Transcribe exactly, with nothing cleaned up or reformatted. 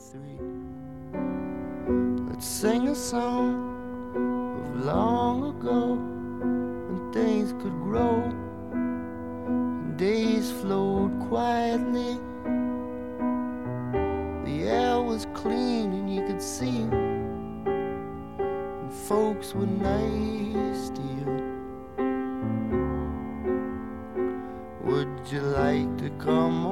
three. Let's sing a song of long ago when things could grow and days flowed quietly. The air was clean and you could see, and folks were nice to you. Would you like to come